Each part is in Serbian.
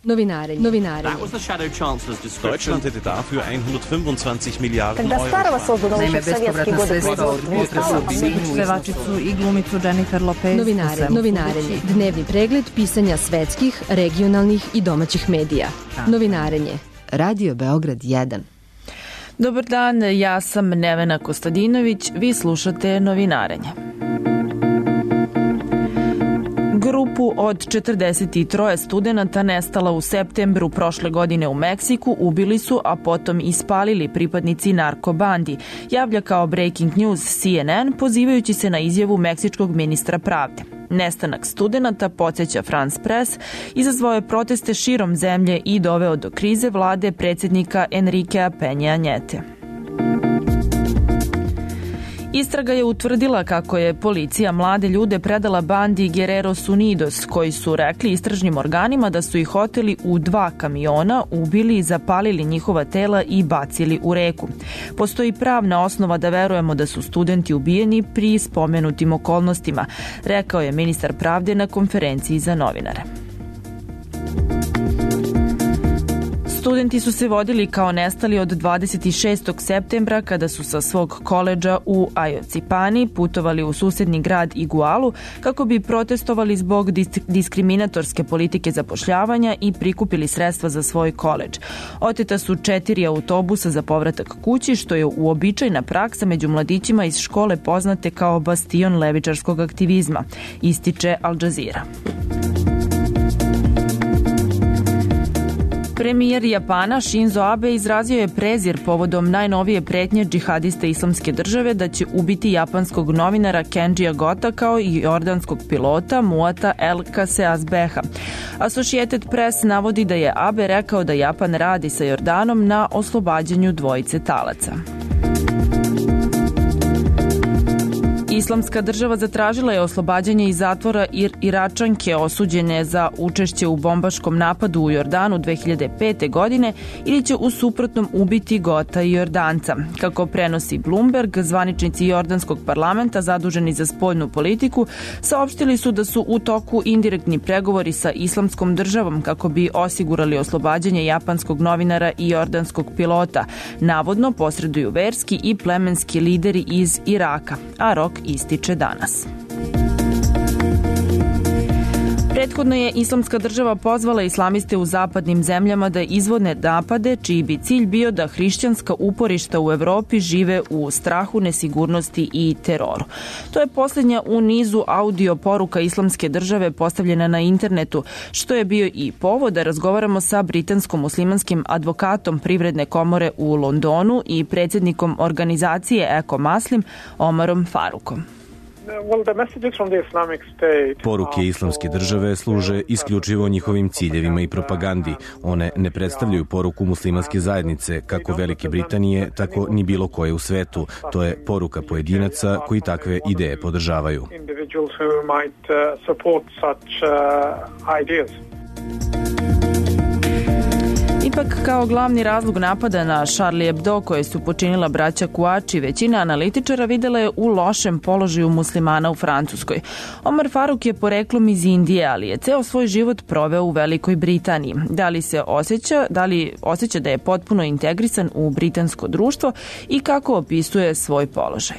Novinarenje. Deutschland hätte dafür 125 Miliarden Когда старого создано Naime, еще в советские годы производства. Pevačicu i glumicu Jennifer Lopez. Novinarenje. Dnevni pregled pisanja svetskih, regionalnih i domaćih medija. Novinarenje. Radio Beograd 1. Dobar dan, ja sam Nevena Kostadinović, vi slušate Novinarenje. Grupu od 43 studenata nestala u septembru prošle godine u Meksiku ubili su, a potom ispalili pripadnici narkobandi, javlja kao breaking news CNN, pozivajući se na izjavu meksičkog ministra pravde. Nestanak studenata, podsjeća France Press, izazvao je proteste širom zemlje i doveo do krize vlade predsjednika Enriquea Peña Nieto. Istraga je utvrdila kako je policija mlade ljude predala bandi Guerreros Unidos, koji su rekli istražnim organima da su ih oteli u 2 kamiona, ubili, zapalili njihova tela i bacili u reku. Postoji pravna osnova da verujemo da su studenti ubijeni pri spomenutim okolnostima, rekao je ministar pravde na konferenciji za novinare. Studenti su se vodili kao nestali od 26. septembra kada su sa svog koledža u Ayotzinapani putovali u susedni grad Igualu kako bi protestovali zbog diskriminatorske politike zapošljavanja i prikupili sredstva za svoj koledž. Oteta su 4 autobusa za povratak kući, što je uobičajena praksa među mladićima iz škole poznate kao bastion levičarskog aktivizma, ističe Al Jazeera. Premijer Japana Shinzo Abe izrazio je prezir povodom najnovije pretnje džihadiste Islamske države da će ubiti japanskog novinara Kenjija Gota kao i jordanskog pilota Muata El Kaseasbeha. Associated Press navodi da je Abe rekao da Japan radi sa Jordanom na oslobađanju dvojice talaca. Islamska država zatražila je oslobađanje iz zatvora Iračanke osuđene za učešće u bombaškom napadu u Jordanu 2005. godine ili će u suprotnom ubiti Gota i Jordanca. Kako prenosi Bloomberg, zvaničnici jordanskog parlamenta zaduženi za spoljnu politiku saopštili su da su u toku indirektni pregovori sa Islamskom državom kako bi osigurali oslobađanje japanskog novinara i jordanskog pilota. Navodno posreduju verski i plemenski lideri iz Iraka, a rok ističe danas. Prethodno je Islamska država pozvala islamiste u zapadnim zemljama da izvodne napade, čiji bi cilj bio da hrišćanska uporišta u Evropi žive u strahu, nesigurnosti i teroru. To je posljednja u nizu audio poruka Islamske države postavljena na internetu, što je bio i povod da razgovaramo sa britansko-muslimanskim advokatom Privredne komore u Londonu i predsjednikom organizacije Eko Maslim, Omarom Farukom. Poruke Islamske države služe isključivo njihovim ciljevima i propagandi. One ne predstavljaju poruku muslimanske zajednice, kako Velike Britanije, tako ni bilo koje u svetu. To je poruka pojedinaca koji takve ideje podržavaju. Ipak, kao glavni razlog napada na Charlie Hebdo koje su počinila braća Kouachi, većina analitičara videla je u lošem položaju muslimana u Francuskoj. Omar Faruk je poreklom iz Indije, ali je ceo svoj život proveo u Velikoj Britaniji. Da li osjeća da je potpuno integrisan u britansko društvo i kako opisuje svoj položaj?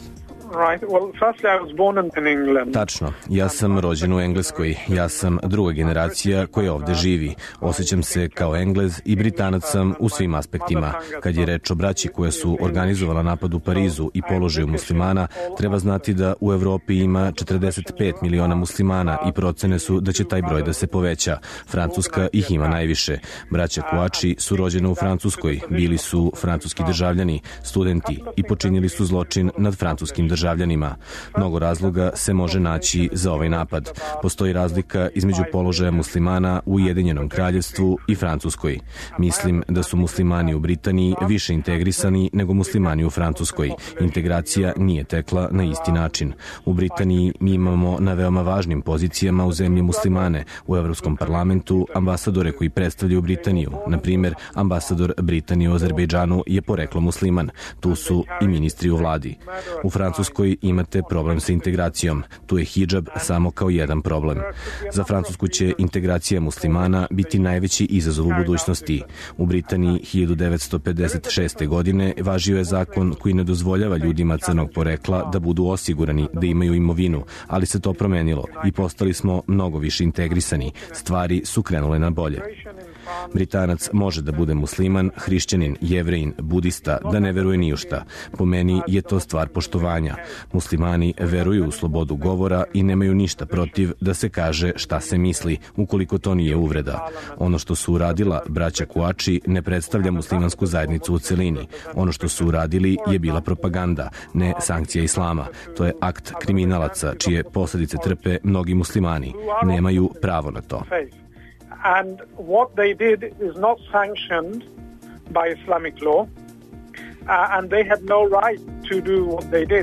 Tačno, ja sam rođen u Engleskoj, ja sam druga generacija koja ovde živi. Osjećam se kao Englez i Britanac sam u svim aspektima. Kad je reč o braći koja su organizovala napad u Parizu i položaju muslimana, treba znati da u Evropi ima 45 miliona muslimana i procene su da će taj broj da se poveća. Francuska ih ima najviše. Braća Kouachi su rođene u Francuskoj, bili su francuski državljani, studenti i počinili su zločin nad francuskim državljanima. Mnogo razloga se može naći za ovaj napad. Postoji razlika između položaja muslimana u Ujedinjenom kraljevstvu i Francuskoj. Mislim da su muslimani u Britaniji više integrisani nego muslimani u Francuskoj. Integracija nije tekla na isti način. U Britaniji mi imamo na veoma važnim pozicijama u zemlji muslimane, u Evropskom parlamentu ambasadore koji predstavljaju Britaniju. Na primjer, ambasador Britanije u Azerbejdžanu je poreklo musliman. Tu su i ministri u vladi. U Francuskoj Francuskoj imate problem sa integracijom. Tu je hidžab samo kao jedan problem. Za Francusku će integracija muslimana biti najveći izazov u budućnosti. U Britaniji 1956. godine važio je zakon koji ne dozvoljava ljudima crnog porekla da budu osigurani da imaju imovinu, ali se to promenilo i postali smo mnogo više integrisani. Stvari su krenule na bolje. Britanac može da bude musliman, hrišćanin, jevrejin, budista, da ne veruje ni u šta. Po meni je to stvar poštovanja. Muslimani veruju u slobodu govora i nemaju ništa protiv da se kaže šta se misli, ukoliko to nije uvreda. Ono što su uradila braća Kuači ne predstavlja muslimansku zajednicu u celini. Ono što su uradili je bila propaganda, ne sankcija islama. To je akt kriminalaca, čije posljedice trpe mnogi muslimani. Nemaju pravo na to. And what they did is not sanctioned by Islamic law, and they had no right to do what they did.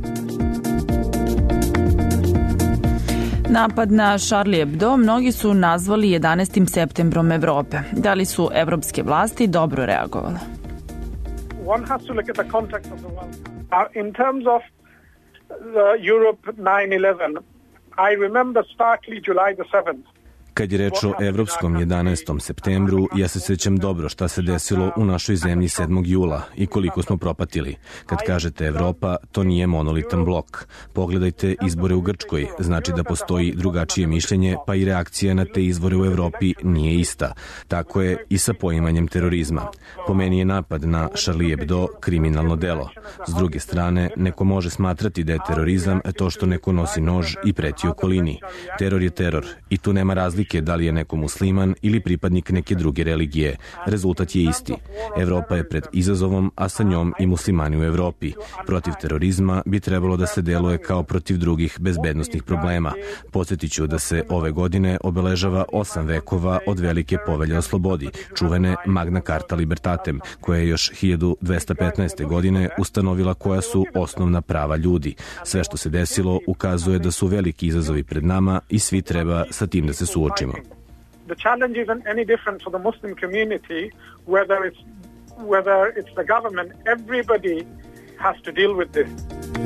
Napad na Charlie Hebdo mnogi su nazvali 11. septembrom Evrope. Da li su evropske vlasti dobro reagovale? One has to look at the context of the world. In terms of the Europe 9/11, I remember starkly July the 7th. Kad je reč o evropskom 11. septembru, ja se sjećam dobro šta se desilo u našoj zemlji 7. jula i koliko smo propatili. Kad kažete Evropa, to nije monolitan blok. Pogledajte izbore u Grčkoj, znači da postoji drugačije mišljenje, pa i reakcija na te izbore u Evropi nije ista. Tako je i sa poimanjem terorizma. Po meni je napad na Charlie Hebdo kriminalno delo. S druge strane, neko može smatrati da je terorizam to što neko nosi nož i preti okolini. Teror je teror i tu nema razlike da li je neko musliman ili pripadnik neke druge religije. Rezultat je isti. Evropa je pred izazovom, a sa njom i muslimani u Evropi. Protiv terorizma bi trebalo da se deluje kao protiv drugih bezbednostnih problema. Podsjetit ću da se ove godine obeležava 8 vekova od Velike povelje o slobodi, čuvene Magna Carta Libertatem, koja je još 1215. godine ustanovila koja su osnovna prava ljudi. Sve što se desilo ukazuje da su veliki izazovi pred nama i svi treba sa tim da se suočimo. The challenge isn't any different for the Muslim community, whether it's the government. Everybody has to deal with this.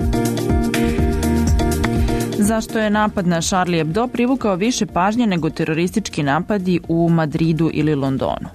Zašto je napad na Charlie Hebdo privukao više pažnje nego teroristički napadi u Madridu ili Londonu?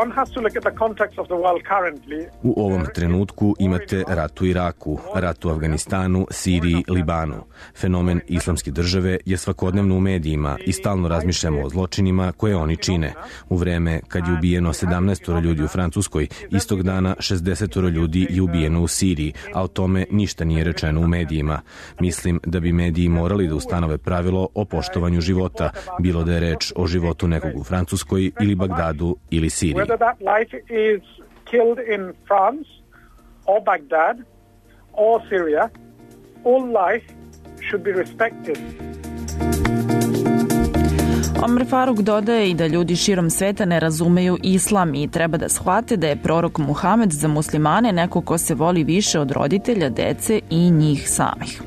U ovom trenutku imate rat u Iraku, rat u Afganistanu, Siriji, Libanu. Fenomen islamske države je svakodnevno u medijima i stalno razmišljamo o zločinima koje oni čine. U vreme kad je ubijeno 17 ljudi u Francuskoj, istog dana 60 ljudi je ubijeno u Siriji, a o tome ništa nije rečeno u medijima. Mislim da bi mediji morali da ustanove pravilo o poštovanju života, bilo da je reč o životu nekog u Francuskoj ili Bagdadu ili Siriji. Whether that life is killed in France or Baghdad or Syria, all life should be respected. Omer Faruk dodaje i da ljudi širom sveta ne razumeju islam i treba da shvate da je prorok Muhamed za muslimane neko ko se voli više od roditelja, dece i njih samih.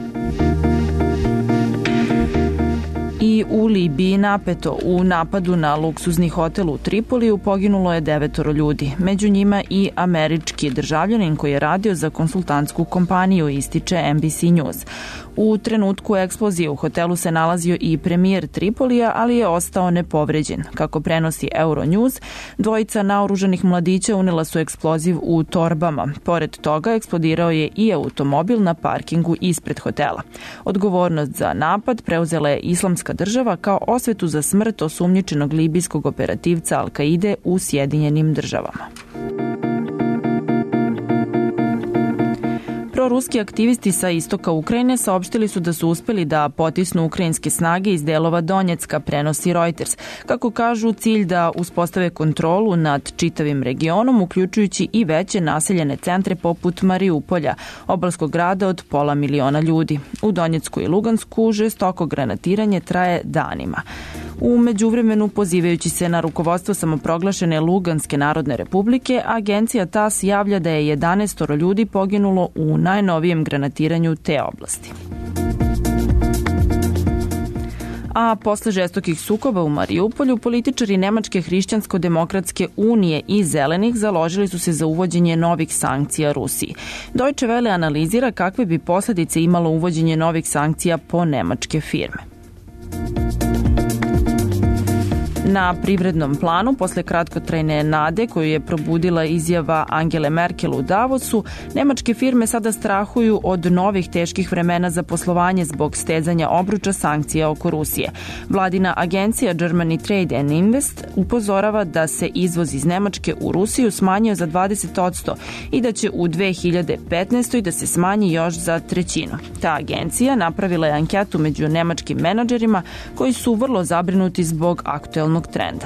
I u Libiji napeto. U napadu na luksuzni hotel u Tripoliju poginulo je 9 ljudi. Među njima i američki državljanin koji je radio za konsultantsku kompaniju, ističe NBC News. U trenutku eksplozije u hotelu se nalazio i premijer Tripolija, ali je ostao nepovređen. Kako prenosi Euronews, dvojica naoružanih mladića unela su eksploziv u torbama. Pored toga, eksplodirao je i automobil na parkingu ispred hotela. Odgovornost za napad preuzela je Islamska država kao osvetu za smrt osumnjičenog libijskog operativca Al-Kaide u Sjedinjenim državama. Proruski aktivisti sa istoka Ukrajine saopštili su da su uspeli da potisnu ukrajinske snage iz delova Donjecka, prenosi Reuters. Kako kažu, cilj da uspostave kontrolu nad čitavim regionom, uključujući i veće naseljene centre poput Mariupolja, obalskog grada od 500 miliona ljudi. U Donjecku i Lugansku žestoko granatiranje traje danima. U međuvremenu, pozivajući se na rukovodstvo samoproglašene Luganske narodne republike, agencija TASS javlja da je 11 ljudi poginulo u najnovijem granatiranju te oblasti. A posle žestokih sukoba u Mariupolju, političari Nemačke hrišćansko-demokratske unije i Zelenih založili su se za uvođenje novih sankcija Rusiji. Deutsche Welle analizira kakve bi posledice imalo uvođenje novih sankcija po nemačke firme. Na privrednom planu, posle kratkotrajne nade koju je probudila izjava Angele Merkel u Davosu, nemačke firme sada strahuju od novih teških vremena za poslovanje zbog stezanja obruča sankcija oko Rusije. Vladina agencija Germany Trade and Invest upozorava da se izvoz iz Nemačke u Rusiju smanjio za 20% i da će u 2015. da se smanji još za trećinu. Ta agencija napravila je anketu među nemačkim menadžerima koji su vrlo zabrinuti zbog aktuelnog trenda.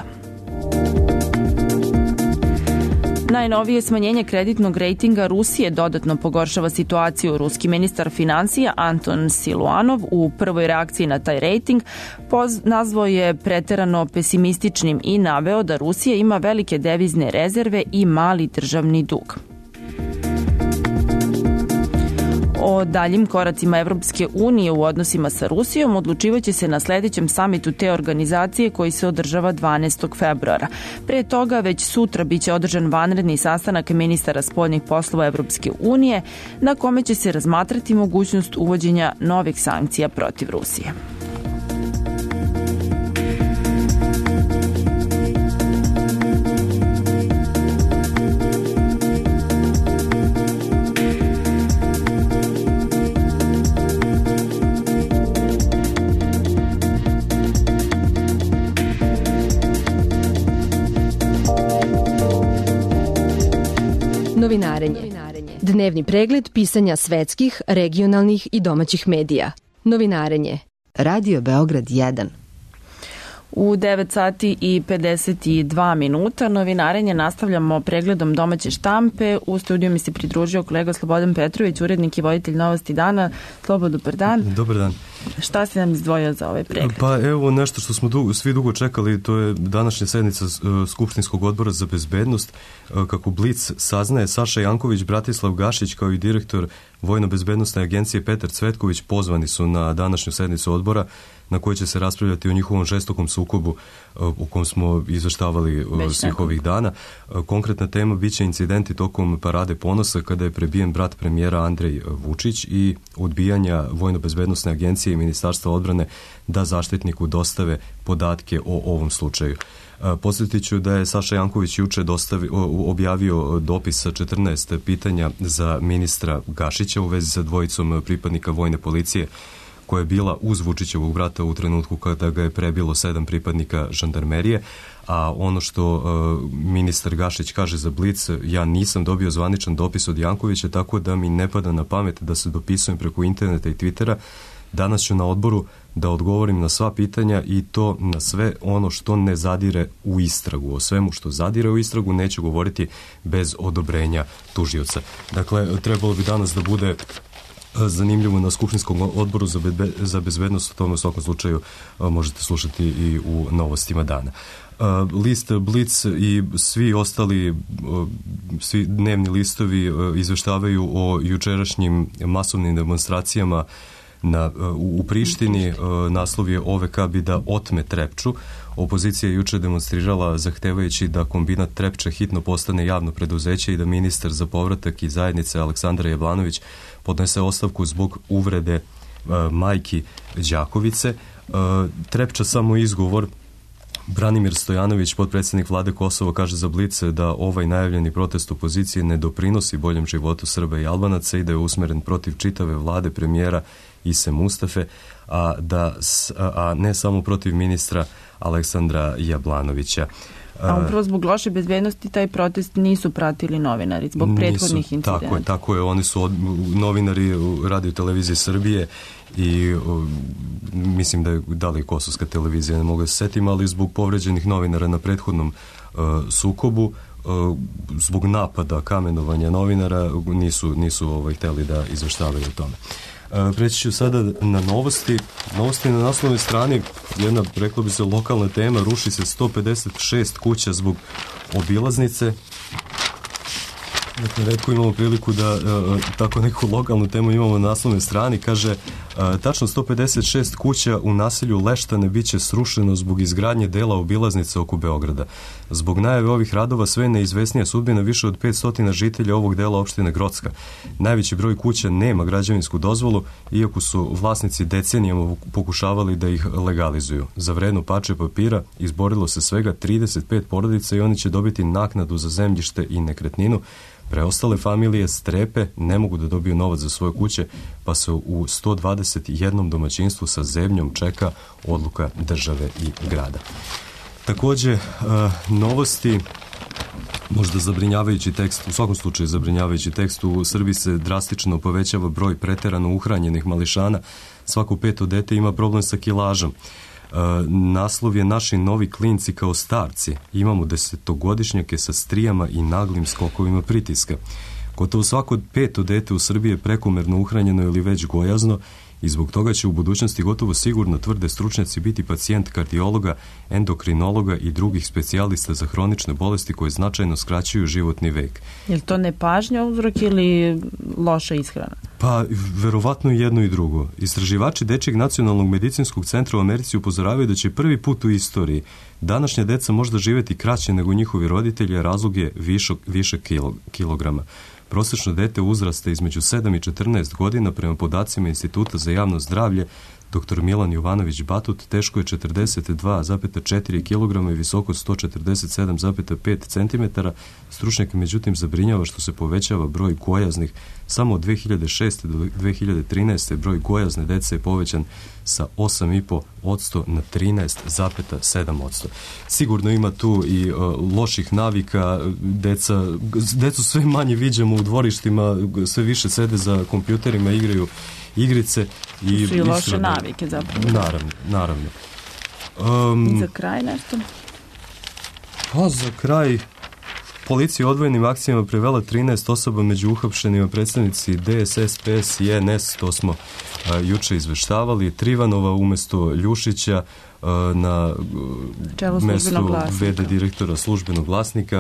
Najnovije smanjenje kreditnog rejtinga Rusije dodatno pogoršava situaciju. Ruski ministar financija Anton Siluanov u prvoj reakciji na taj rejting nazvao je preterano pesimističnim i naveo da Rusija ima velike devizne rezerve i mali državni dug. O daljim koracima Evropske unije u odnosima sa Rusijom odlučivaće se na sledećem samitu te organizacije koji se održava 12. februara. Pre toga već sutra biće održan vanredni sastanak ministara spoljnih poslova Evropske unije na kome će se razmatrati mogućnost uvođenja novih sankcija protiv Rusije. Novinarenje. Dnevni pregled pisanja svetskih, regionalnih i domaćih medija. Novinarenje. Radio Beograd 1. U 9 sati i 52 minuta novinarenje nastavljamo pregledom domaće štampe. U studiju mi se pridružio kolega Slobodan Petrović, urednik i voditelj Novosti dana. Slobo, dobar dan. Dobar dan. Šta si nam izdvojio za ovaj pregled? Pa evo nešto što smo svi dugo čekali, to je današnja sednica Skupštinskog odbora za bezbednost. Kako Blic saznaje, Saša Janković, Bratislav Gašić kao i direktor Vojno-bezbednostne agencije Petar Cvetković pozvani su na današnju sednicu odbora na kojoj će se raspravljati o njihovom žestokom sukobu u kom smo izveštavali svih ovih dana. Konkretna tema biće incidenti tokom Parade ponosa kada je prebijen brat premijera Andrej Vučić i odbijanja Vojno-bezbednostne agencije i Ministarstva odbrane da zaštitniku dostave podatke o ovom slučaju. Podsjetit ću da je Saša Janković juče objavio dopis sa 14 pitanja za ministra Gašića u vezi sa dvojicom pripadnika vojne policije koja je bila uz Vučićevog brata u trenutku kada ga je prebilo 7 pripadnika žandarmerije, a ono što ministar Gašić kaže za Blic, ja nisam dobio zvaničan dopis od Jankovića, tako da mi ne pada na pamet da se dopisujem preko interneta i Twittera. Danas ću na odboru da odgovorim na sva pitanja i to na sve ono što ne zadire u istragu. O svemu što zadire u istragu neću govoriti bez odobrenja tužioca. Dakle, trebalo bi danas da bude zanimljivo na Skupštinskom odboru za bezbednost, o tome u svakom slučaju možete slušati i u novostima dana. List Blic i svi ostali svi dnevni listovi izveštavaju o jučerašnjim masovnim demonstracijama u Prištini. Naslov je OVK bi da otme Trepču. Opozicija je juče demonstrirala zahtevajući da kombinat Trepča hitno postane javno preduzeće i da ministar za povratak i zajednice Aleksandar Jablanović podnese ostavku zbog uvrede majki Đakovice. Trepča samo izgovor. Branimir Stojanović, potpredsjednik vlade Kosova, kaže za Blice da ovaj najavljeni protest opozicije ne doprinosi boljem životu Srba i Albanaca i da je usmeren protiv čitave vlade premijera Ise Mustafe, a ne samo protiv ministra Aleksandra Jablanovića. A upravo zbog loše bezbednosti taj protest nisu pratili novinari zbog prethodnih incidenta. Tako je, oni su novinari Radio televizije Srbije i mislim da li je Kosovska televizija, ne mogu da se setim, ali zbog povređenih novinara na prethodnom sukobu, zbog napada, kamenovanja novinara, nisu hteli da izveštavaju o tome. Preći ću sada na novosti. Novosti na naslovnoj strani, jedna, reklo bi se, lokalna tema, ruši se 156 kuća zbog obilaznice. Dakle, retko imamo priliku da tako neku lokalnu temu imamo na naslovnoj strani. Kaže, Tačno 156 kuća u naselju Leštane biće srušeno zbog izgradnje dela obilaznice oko Beograda. Zbog najave ovih radova sve neizvesnija sudbina više od 500 žitelja ovog dela opštine Grocka. Najveći broj kuća nema građevinsku dozvolu, iako su vlasnici decenijama pokušavali da ih legalizuju. Za vredno parče papira izborilo se svega 35 porodica i oni će dobiti naknadu za zemljište i nekretninu. Preostale familije strepe, ne mogu da dobiju novac za svoje kuće, pa se u 121 domaćinstvu sa zebnjom čeka odluka države i grada. Takođe, novosti, možda zabrinjavajući tekst, u svakom slučaju zabrinjavajući tekst, u Srbiji se drastično povećava broj preterano uhranjenih mališana. Svako 5. dete ima problem sa kilažom. Naslov je Naši novi klinci kao starci. Imamo 10-godišnjake sa strijama i naglim skokovima pritiska. Gotovo svako 5. dete u Srbiji je prekomerno uhranjeno ili već gojazno i zbog toga će u budućnosti gotovo sigurno, tvrde stručnjaci, biti pacijent kardiologa, endokrinologa i drugih specijalista za hronične bolesti koje značajno skraćuju životni vek. Je li to nepažnja uzrok ili loša ishrana? Pa, verovatno i jedno i drugo. Istraživači Dečijeg nacionalnog medicinskog centra u Americi upozoravaju da će prvi put u istoriji današnja deca možda živjeti kraće nego njihovi roditelji, a razlog je više kilograma. Prosečno dete uzrasta između 7 i 14 godina prema podacima Instituta za javno zdravlje dr. Milan Jovanović Batut teško je 42,4 kg i visoko 147,5 cm. Stručnjak međutim zabrinjava što se povećava broj gojaznih. Samo od 2006. do 2013. broj gojazne dece je povećan sa 8,5% na 13,7%. Sigurno ima tu i loših navika. Decu sve manje viđamo u dvorištima, sve više sede za kompjuterima, igraju igrice. I su i loše navike zapravo. Naravno. Za kraj nešto? Pa za kraj policija odvojenim akcijama prevela 13 osoba, među uhapšenima predstavnici DSS, PS i NS, to smo juče izveštavali. Trivanova umesto Ljušića na mestu v.d. direktora Službenog glasnika.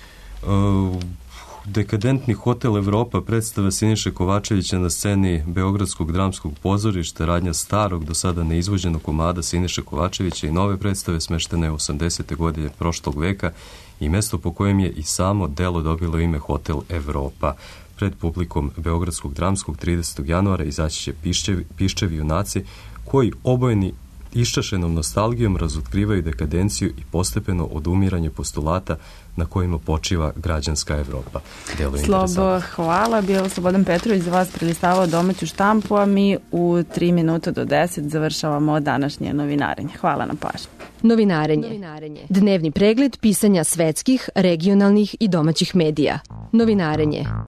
Dekadentni hotel Evropa predstava Siniše Kovačevića na sceni Beogradskog dramskog pozorišta, radnja starog, do sada neizvođenog komada Siniše Kovačevića i nove predstave smeštene 80. godine prošlog veka i mesto po kojem je i samo delo dobilo ime Hotel Evropa. Pred publikom Beogradskog dramskog 30. januara izaći će Piščevi junaci koji obojeni iščašenom nostalgijom razotkrivaju dekadenciju i postepeno odumiranje postulata na kojima počiva građanska Evropa. Slobo, hvala. Bio Slobodan Petrović za vas prelistavao domaću štampu, a mi u 3 minuta do 10 završavamo današnje novinarenje. Hvala na pažnju. Novinarenje. Dnevni pregled pisanja svetskih, regionalnih i domaćih medija. Novinarenje.